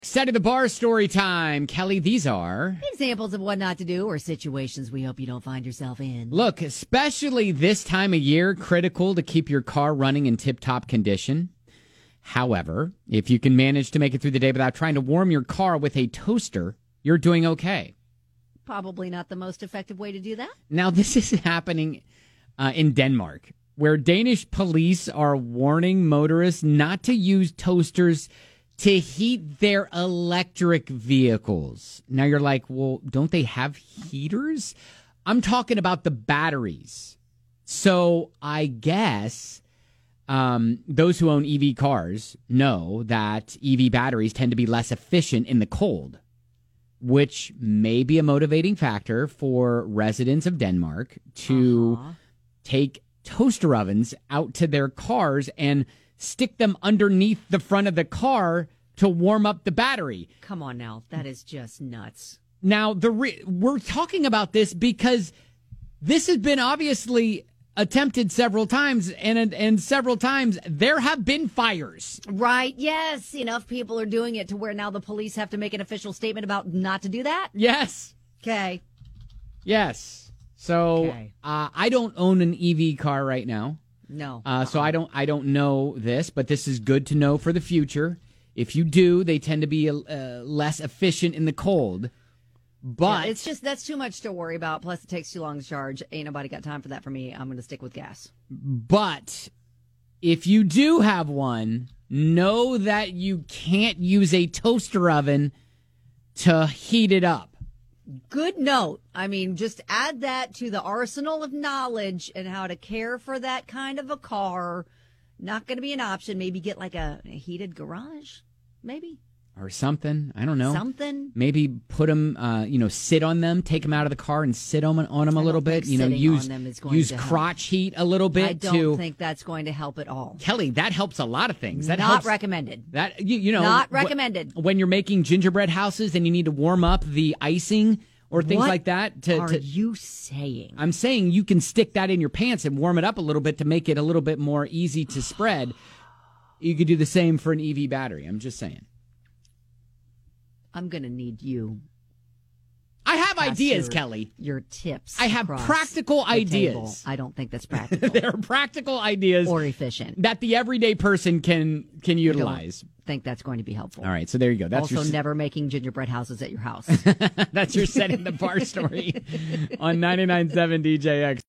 Set of the bar story time. Kelly, these are examples of what not to do or situations we hope you don't find yourself in. Look, especially this time of year, critical to keep your car running in tip-top condition. However, if you can manage to make it through the day without trying to warm your car with a toaster, you're doing okay. Probably not the most effective way to do that. Now, this is happening in Denmark, where Danish police are warning motorists not to use toasters to heat their electric vehicles. Now you're like, well, don't they have heaters? I'm talking about the batteries. So I guess those who own EV cars know that EV batteries tend to be less efficient in the cold, which may be a motivating factor for residents of Denmark to take toaster ovens out to their cars and stick them underneath the front of the car to warm up the battery. Come on now. That is just nuts. Now, we're talking about this because this has been obviously attempted several times, and several times there have been fires. Right. Yes. Enough people are doing it to where now the police have to make an official statement about not to do that? Yes. Okay. Yes. So I don't own an EV car right now. No. So I don't know this, but this is good to know for the future. If you do, they tend to be less efficient in the cold. But it's just that's too much to worry about. Plus, it takes too long to charge. Ain't nobody got time for that for me. I'm going to stick with gas. But if you do have one, know that you can't use a toaster oven to heat it up. Good note. I mean, just add that to the arsenal of knowledge and how to care for that kind of a car. Not going to be an option. Maybe get like a heated garage, maybe. Or something. I don't know. Something. Maybe put them, sit on them, take them out of the car and sit on them a little bit. Use crotch heat a little bit. I don't think that's going to help at all. Kelly, that helps a lot of things. That not helps, recommended. That not recommended. When you're making gingerbread houses and you need to warm up the icing or things like that. What are you saying? I'm saying you can stick that in your pants and warm it up a little bit to make it a little bit more easy to spread. You could do the same for an EV battery. I'm just saying. I'm going to need you. I have ideas, Kelly. Your tips. I have practical ideas. Table. I don't think that's practical. They're practical ideas. Or efficient. That the everyday person can utilize. I think that's going to be helpful. All right, so there you go. That's also never making gingerbread houses at your house. That's your setting the bar story on 99.7 DJX.